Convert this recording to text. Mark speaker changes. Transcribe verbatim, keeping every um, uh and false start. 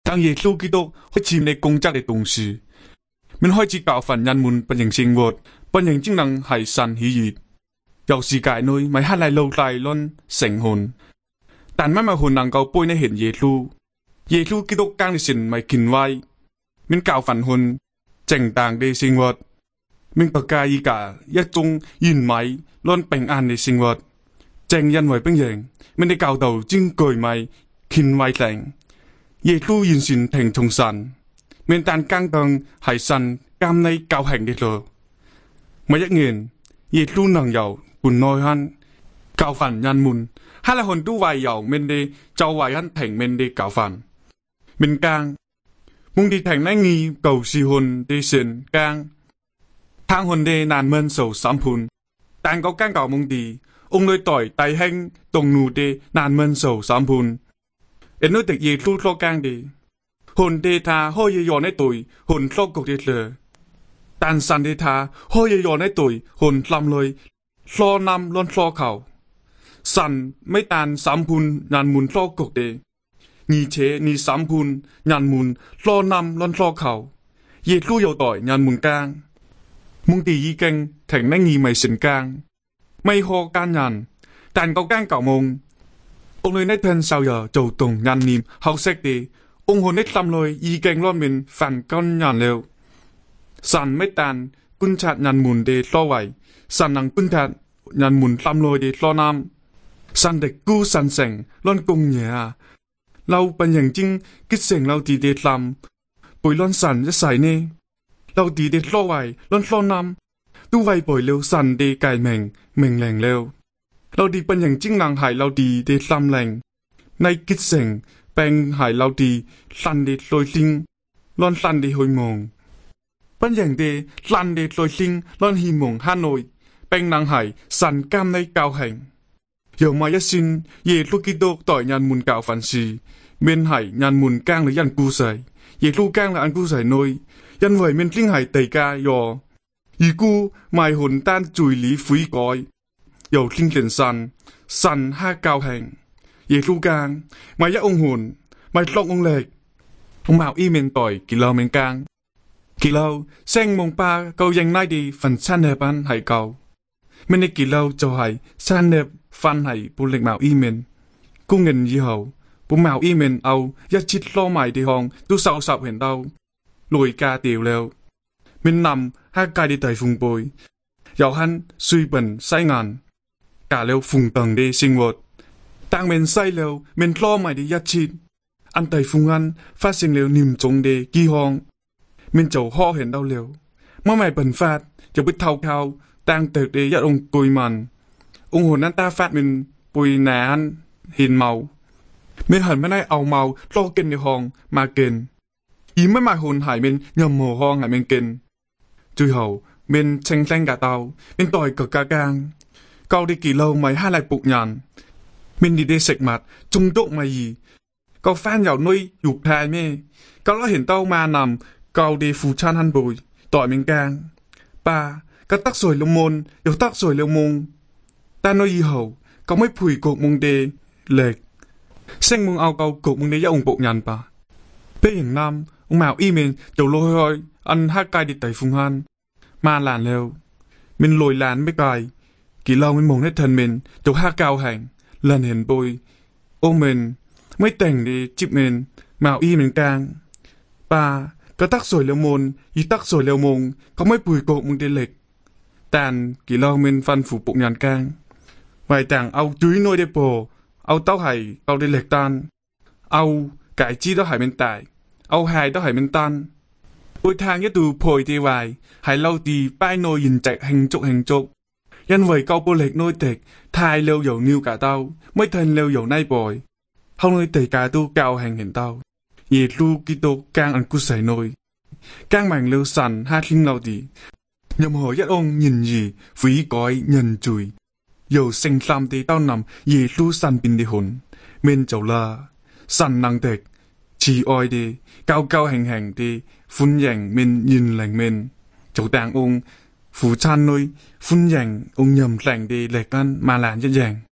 Speaker 1: 當耶穌基督開始你工作嘅同時，mình開始教訓人們本人生活，本人只能係神喜悅。有時界內咪係嚟路大論成魂，但乜咪魂能夠背你顯耶穌，耶穌基督講嘅神咪權威，mình教訓魂正當嘅生活，mình不介意㗎一種完美論平安嘅生活，正因為本人mình嘅教導真具咪權威性。耶穌完全聽從神，mình但更當係神監你教行嘅路。每一年，耶穌能由本內漢教訓人們，係嚟很多為由mình哋就為漢聽mình哋教訓。mình càng mong đi thành nãy nghi cầu si hồn đi xin càng thang hồn đi nàn mơn sầu sám phun但có càng cầu mong đi ông nơi tỏi tài hành đồng nụ đi nàn mơn sầu sám phun em nói được gì thu lo càng đi hồn đi tha hoi ye yon ấy tuổi hồn lo cục đi lừa但san đi tha hoi ye yon ấy tuổi hồn làm lôi lo nam lon lo khẩu san mấy tàn sám phun nàn mun lo cục đi nhị chế nhị sám phun nhàn mun lo nam lon lo khẩu ye lu yêu tỏi nhàn mun càng mong đi y kinh thành nãy nghi mày sinh càng mày ho can nhàn但có càng cầu mong ông nơi nãy thân sao giờ trầu tùng nhàn niệm học sách đi ông hồn nãy xăm lôi y kinh lo mình phản con nhàn lều sàn mấy tàn quân chặt nhàn mun để lo vậy sàn năng quân chặt nhàn mun xăm lôi để lo nam sàn để cứu sàn sành lon cùng nhẹเราเป็นอย่างจริงคิดเสียงเราตีเด็ดลำป่วยร้อนสั่นจะใส่เน่เราตีเด็ดล้อไว้ร้อนล้อนำตู้ไวป่วยเร็วสั่นเดไก่แมงแมงแรงเร็วเราดีเป็นอย่างจริงนางหายเราดีเด็ดลำแรงในคิดเสียงแปลงหายเราดีสั่นเดดลอยลิงร้อนสั่นเดหอยมองเป็นอย่างเดสั่นเดดลอยลิงร้อนหิมงฮานอยแปลงนางหายสั่นกล้ามในเกาแห่ง有嘛一先耶穌基督代人們教訓時，面係人們耕嚟人故世，耶穌耕嚟人故世內，因為面經係地界哟，如故賣魂單罪理悔改，又聽見神神黑教行，耶穌耕賣一翁魂，賣六翁力，ông mạo y面代kỳ lâu面耕，kỳ lâu聲夢巴夠認拉啲phần san nệp ăn係夠。mình đi kỳ lâu cho hay san nệp phan hay bù lịch mạo y mình cung nghìn gì hậu bù mạo y mình ao nhất chít lo mày đi hòng tu sâu sập hiện đâu lùi ca tiểu leo mình nằm hai cài đi tới phùng bồi giàu hắn suy bẩn say ngàn cả leo phùng tầng đi sinh hoạt tăng mình say leo mình lo mày đi nhất chít ăn tới phùng ăn phát sinh leo niềm trống đi kỳ hòng mình chầu ho hiện đâu leo mà mày bẩn phát cho biết thao thao tăng từ đi dắt ông cùi màn ông hồn anh ta phát mình bùi nán hiền màu mình hẳn mới nay ảo màu lo kên đi hòn mà kên ý mới mà hồn hải mình nhầm hồ hòn hải mình kên chui hậu mình tranh tranh cả tàu mình tỏi cờ ca gang câu đi kỳ lâu mày hai lại bụng nhàn mình đi đi sạch mặt trung độ mày gì câu phan dạo nuôi dục thai mê câu nó hiện tao mà nằm câu đi phù chan hắn bùi tỏi mình gang ba cái tắc rồi lông môn yếu tắc rồi lông môn ta nói gì hậu có mấy phủi cột mông đề lệch xanh mông ao câu cột mông đề cho ông bộ nhàn bà bê hình nam ông mạo y mình đầu lôi hoi ăn hát cay đi tẩy phùng han mà làn leo mình lồi làn mấy cài kỳ lâu mình mông hết thân mình đầu hát cao hành lần hiền bôi ôm mình mấy tành đi chip mình mạo y mình càng ba cái tắc rồi leo môn y tắc rồi leo mông có mấy phủi cột mông đề lệch tàn kỳ lâu mình phân phủ bụng nhàn càng vài tàng ao chuối nôi đê bồ ao tao hải ao đê lệch tan ao cải chi đó hải bên tại ao hài đó hải bên tan ôi thang nhất từ phổi thì vài hải lâu thì bai nôi nhìn chạy hành trục hành trục nhân vậy câu bô lệch nôi tệch thai lêu dầu niu cả tao mới thân lêu dầu nay bồi không nôi tẩy cả tu cao hành hiện tao ye lu kito càng ăn cú sải nôi càng mảnh lêu sàn hát linh lâu thì nhầm hỏi nhất ông nhìn gì phí gói nhân chùi dầu sinh làm thì tao nằm ye lu san bin đi hồn men chầu la san năng tệch chỉ oi đi cao cao hành hành đi phun dành men nhìn lành men chầu tàng ông phù chan nôi phun dành ông nhầm lành đi lệch ăn mà làm cho dành